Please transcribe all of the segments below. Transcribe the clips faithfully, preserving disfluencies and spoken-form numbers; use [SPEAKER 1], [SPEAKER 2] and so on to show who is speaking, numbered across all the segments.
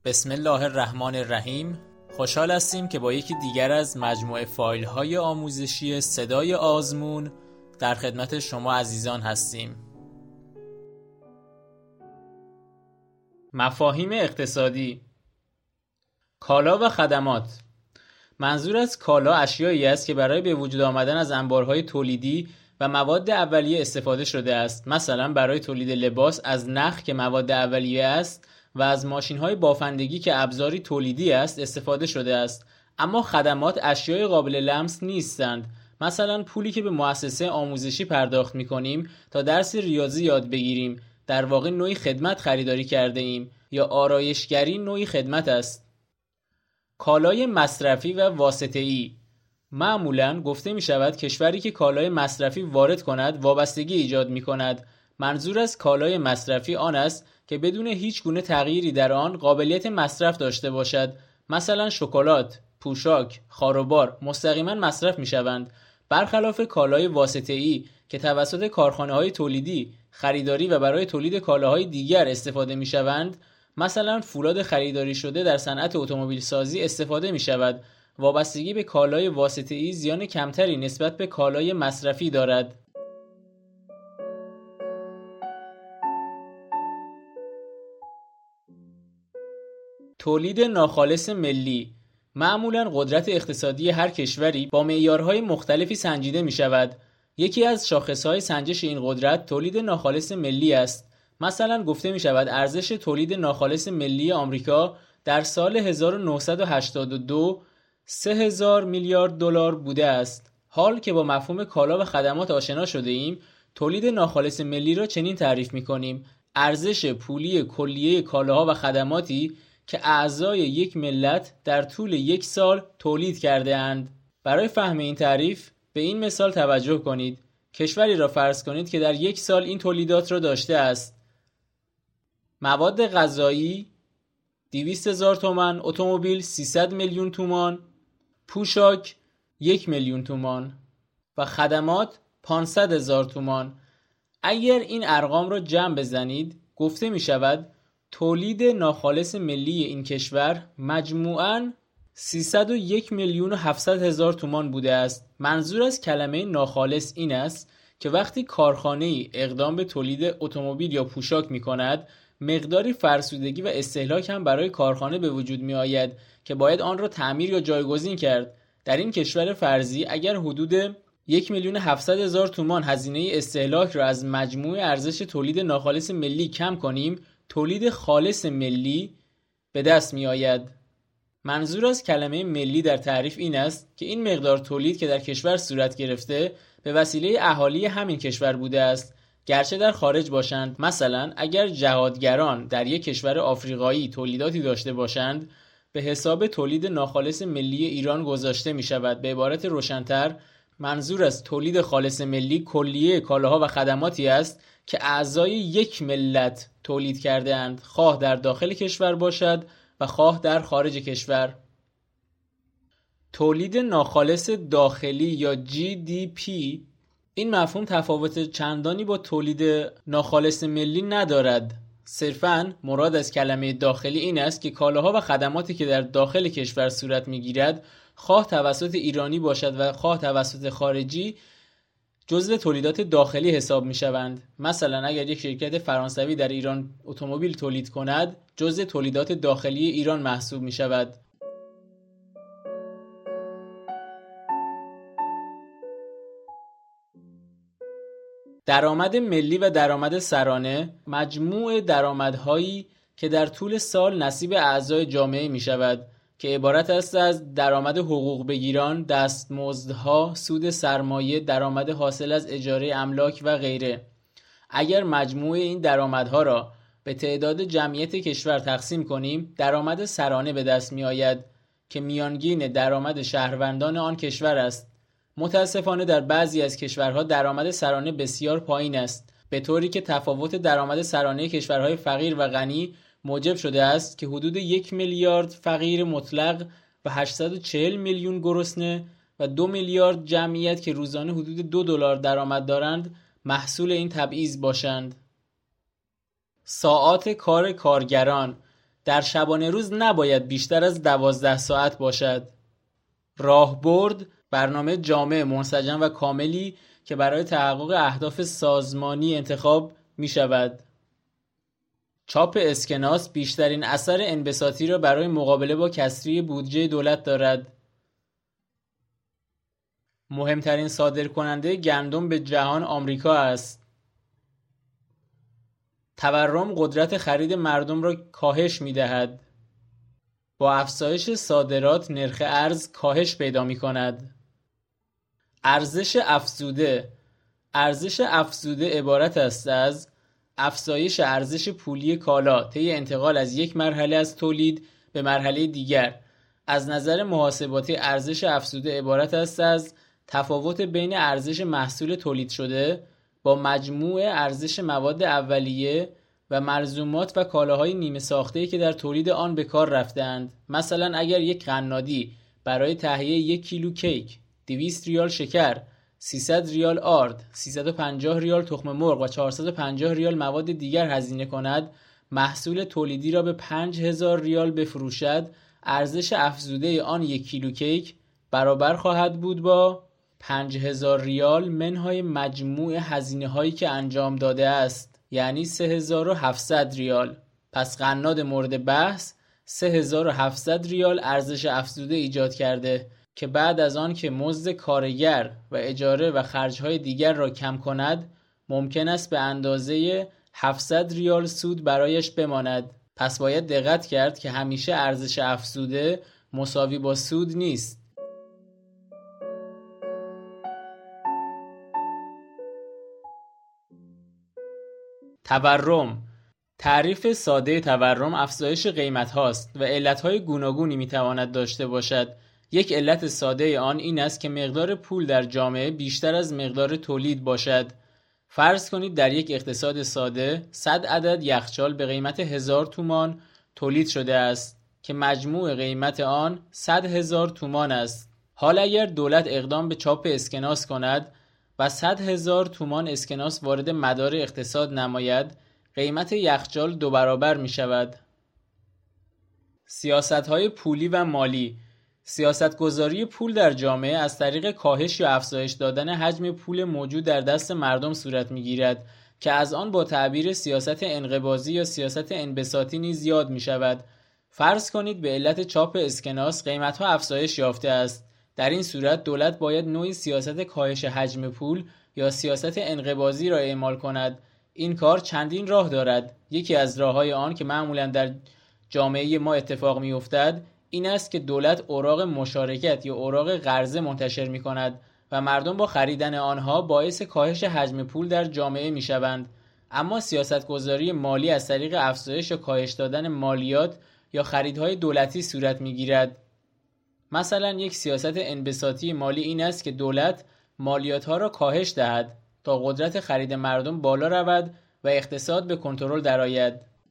[SPEAKER 1] بسم الله الرحمن الرحیم. خوشحال هستیم که با یکی دیگر از مجموعه فایل های آموزشی صدای آزمون در خدمت شما عزیزان هستیم. مفاهیم اقتصادی. کالا و خدمات. منظور از کالا اشیایی است که برای به وجود آمدن از انبارهای تولیدی و مواد اولیه استفاده شده است. مثلا برای تولید لباس از نخ که مواد اولیه است و از ماشین‌های بافندگی که ابزاری تولیدی است استفاده شده است. اما خدمات اشیای قابل لمس نیستند. مثلا پولی که به مؤسسه آموزشی پرداخت می‌کنیم تا درس ریاضی یاد بگیریم در واقع نوعی خدمت خریداری کرده ایم، یا آرایشگری نوعی خدمت است. کالای مصرفی و واسطه‌ای. معمولاً گفته می شود کشوری که کالای مصرفی وارد کند وابستگی ایجاد می کند. منظور از کالای مصرفی آن است که بدون هیچ گونه تغییری در آن قابلیت مصرف داشته باشد. مثلا شکلات، پوشاک، خاروبار مستقیما مصرف می شوند، برخلاف کالای واسطه‌ای که توسط کارخانه‌های تولیدی خریداری و برای تولید کالاهای دیگر استفاده می شوند. مثلا فولاد خریداری شده در صنعت اتومبیل سازی استفاده می شود. وابستگی به کالای واسطه‌ای زیان کمتری نسبت به کالای مصرفی دارد. تولید ناخالص ملی. معمولاً قدرت اقتصادی هر کشوری با معیارهای مختلفی سنجیده می شود. یکی از شاخصهای سنجش این قدرت تولید ناخالص ملی است. مثلا گفته می شود ارزش تولید ناخالص ملی آمریکا در سال هزار و نهصد و هشتاد و دو سه هزار میلیارد دلار بوده است. حال که با مفهوم کالا و خدمات آشنا شده ایم، تولید ناخالص ملی را چنین تعریف می کنیم: ارزش پولی کلیه کالاها و خدماتی که اعضای یک ملت در طول یک سال تولید کرده اند. برای فهم این تعریف به این مثال توجه کنید. کشوری را فرض کنید که در یک سال این تولیدات را داشته است: مواد غذایی دویست هزار تومان، اتومبیل سیصد میلیون تومان، پوشاک یک میلیون تومان و خدمات پانصد هزار تومان. اگر این ارقام را جمع بزنید گفته می شود تولید ناخالص ملی این کشور مجموعاً سیصد و یک میلیون و هفتصد هزار تومان بوده است. منظور از کلمه ناخالص این است که وقتی کارخانه‌ای اقدام به تولید اتومبیل یا پوشاک می کند، مقداری فرسودگی و استهلاک هم برای کارخانه به وجود می آید که باید آن را تعمیر یا جایگزین کرد. در این کشور فرضی اگر حدود یک میلیون و هفتصد هزار تومان هزینه استهلاک را از مجموع ارزش تولید ناخالص ملی کم کنیم، تولید خالص ملی به دست می آید. منظور از کلمه ملی در تعریف این است که این مقدار تولید که در کشور صورت گرفته به وسیله اهالی همین کشور بوده است، گرچه در خارج باشند. مثلا اگر جهادگران در یک کشور آفریقایی تولیداتی داشته باشند، به حساب تولید ناخالص ملی ایران گذاشته می شود. به عبارت روشن‌تر، منظور از تولید خالص ملی کلیه کالاها و خدماتی است که اعضای یک ملت تولید کرده اند، خواه در داخل کشور باشد و خواه در خارج کشور. تولید ناخالص داخلی یا جی دی پی. این مفهوم تفاوت چندانی با تولید ناخالص ملی ندارد. صرفاً مراد از کلمه داخلی این است که کالاها و خدماتی که در داخل کشور صورت می‌گیرد، خواه توسط ایرانی باشد و خواه توسط خارجی، جزو تولیدات داخلی حساب می‌شوند. مثلا اگر یک شرکت فرانسوی در ایران اتومبیل تولید کند، جزو تولیدات داخلی ایران محسوب می‌شود. درآمد ملی و درآمد سرانه مجموع درآمدهایی که در طول سال نصیب اعضای جامعه می شود که عبارت است از درآمد حقوق بگیران، دستمزدها، سود سرمایه، درآمد حاصل از اجاره املاک و غیره. اگر مجموع این درآمدها را به تعداد جمعیت کشور تقسیم کنیم، درآمد سرانه به دست می آید که میانگین درآمد شهروندان آن کشور است. متاسفانه در بعضی از کشورها درآمد سرانه بسیار پایین است، به طوری که تفاوت درآمد سرانه کشورهای فقیر و غنی موجب شده است که حدود یک میلیارد فقیر مطلق و هشتصد و چهل میلیون گرسنه و دو میلیارد جمعیت که روزانه حدود دو دلار درآمد دارند محصول این تبعیض باشند. ساعات کار کارگران. در شبانه روز نباید بیشتر از دوازده ساعت باشد. راهبرد برنامه جامع، منسجم و کاملی که برای تحقق اهداف سازمانی انتخاب می شود. چاپ اسکناس بیشترین اثر انبساطی را برای مقابله با کسری بودجه دولت دارد. مهمترین صادرکننده گندم به جهان آمریکا است. تورم قدرت خرید مردم را کاهش می دهد. با افزایش صادرات نرخ ارز کاهش پیدا می کند. ارزش افزوده ارزش افزوده عبارت است از افزایش ارزش پولی کالا طی انتقال از یک مرحله از تولید به مرحله دیگر. از نظر محاسباتی ارزش افزوده عبارت است از تفاوت بین ارزش محصول تولید شده با مجموع ارزش مواد اولیه و ملزومات و کالاهای نیمه ساخته‌ای که در تولید آن به کار رفتند. مثلا اگر یک قنادی برای تهیه یک کیلو کیک دویست ریال شکر، سیصد ریال آرد، سیصد و پنجاه ریال تخم مرغ و چهارصد و پنجاه ریال مواد دیگر هزینه کند، محصول تولیدی را به پنج هزار ریال بفروشد، ارزش افزوده آن یک کیلو کیک برابر خواهد بود با پنج هزار ریال منهای مجموع هزینه هایی که انجام داده است، یعنی سه هزار و هفتصد ریال. پس قناد مورد بحث سه هزار و هفتصد ریال ارزش افزوده ایجاد کرده که بعد از آن که مزد کارگر و اجاره و خرجهای دیگر را کم کند ممکن است به اندازه هفتصد ریال سود برایش بماند. پس باید دقت کرد که همیشه ارزش افزوده مساوی با سود نیست. تورم. تعریف ساده تورم افزایش قیمت هاست و علتهای گوناگونی میتواند داشته باشد. یک علت ساده آن این است که مقدار پول در جامعه بیشتر از مقدار تولید باشد. فرض کنید در یک اقتصاد ساده صد عدد یخچال به قیمت هزار تومان تولید شده است که مجموع قیمت آن صد هزار تومان است. حال اگر دولت اقدام به چاپ اسکناس کند و صد هزار تومان اسکناس وارد مدار اقتصاد نماید، قیمت یخچال دو برابر می شود. سیاست‌های پولی و مالی. سیاستگذاری پول در جامعه از طریق کاهش یا افزایش دادن حجم پول موجود در دست مردم صورت می‌گیرد که از آن با تعبیر سیاست انقباضی یا سیاست انبساطی نیز یاد می‌شود. فرض کنید به علت چاپ اسکناس قیمت‌ها افزایش یافته است. در این صورت دولت باید نوعی سیاست کاهش حجم پول یا سیاست انقباضی را اعمال کند. این کار چندین راه دارد. یکی از راه‌های آن که معمولاً در جامعه ما اتفاق می‌افتد این است که دولت اوراق مشارکت یا اوراق قرضه منتشر می کند و مردم با خریدن آنها باعث کاهش حجم پول در جامعه می شوند. اما سیاستگذاری مالی از طریق افزایش یا کاهش دادن مالیات یا خریدهای دولتی صورت می گیرد. مثلا یک سیاست انبساطی مالی این است که دولت مالیاتها را کاهش دهد تا قدرت خرید مردم بالا رود و اقتصاد به کنترل درآید.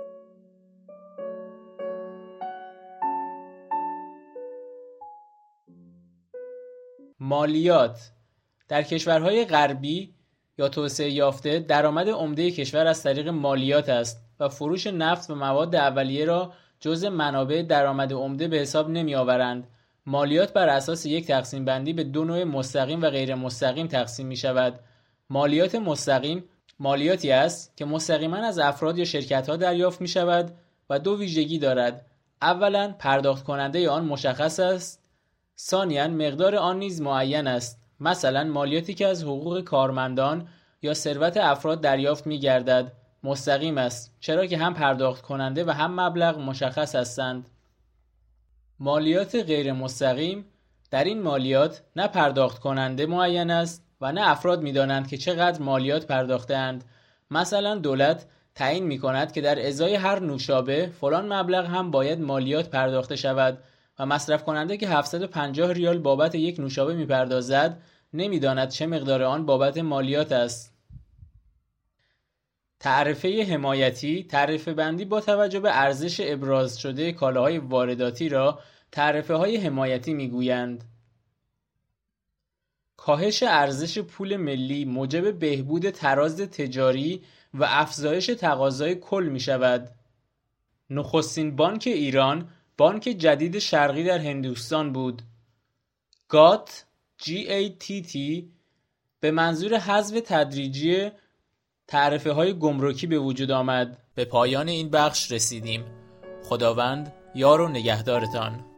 [SPEAKER 1] مالیات. در کشورهای غربی یا توسعه یافته درآمد عمده کشور از طریق مالیات است و فروش نفت و مواد اولیه را جزء منابع درآمد عمده به حساب نمی آورند. مالیات بر اساس یک تقسیم بندی به دو نوع مستقیم و غیر مستقیم تقسیم می شود. مالیات مستقیم مالیاتی است که مستقیما از افراد یا شرکت‌ها دریافت می شود و دو ویژگی دارد. اولا پرداخت کننده آن مشخص است. ثانیاً مقدار آن نیز معین است. مثلا مالیاتی که از حقوق کارمندان یا ثروت افراد دریافت می‌گردد مستقیم است، چرا که هم پرداخت کننده و هم مبلغ مشخص هستند. مالیات غیر مستقیم، در این مالیات نه پرداخت کننده معین است و نه افراد می‌دانند که چقدر مالیات پرداخته‌اند. مثلا دولت تعیین می‌کند که در ازای هر نوشابه فلان مبلغ هم باید مالیات پرداخته شود و مصرف کننده که هفتصد و پنجاه ریال بابت یک نوشابه می‌پردازد نمی‌داند چه مقدار آن بابت مالیات است. تعرفه حمایتی، تعرفه بندی با توجه به ارزش ابراز شده کالاهای وارداتی را تعرفه های حمایتی می‌گویند. کاهش ارزش پول ملی موجب بهبود تراز تجاری و افزایش تقاضای کل می‌شود. نخستین بانک ایران بانک جدید شرقی در هندوستان بود. گات جی ای تی تی به منظور حذف تدریجی تعرفه های گمرکی به وجود آمد. به پایان این بخش رسیدیم. خداوند یار و نگهدارتان.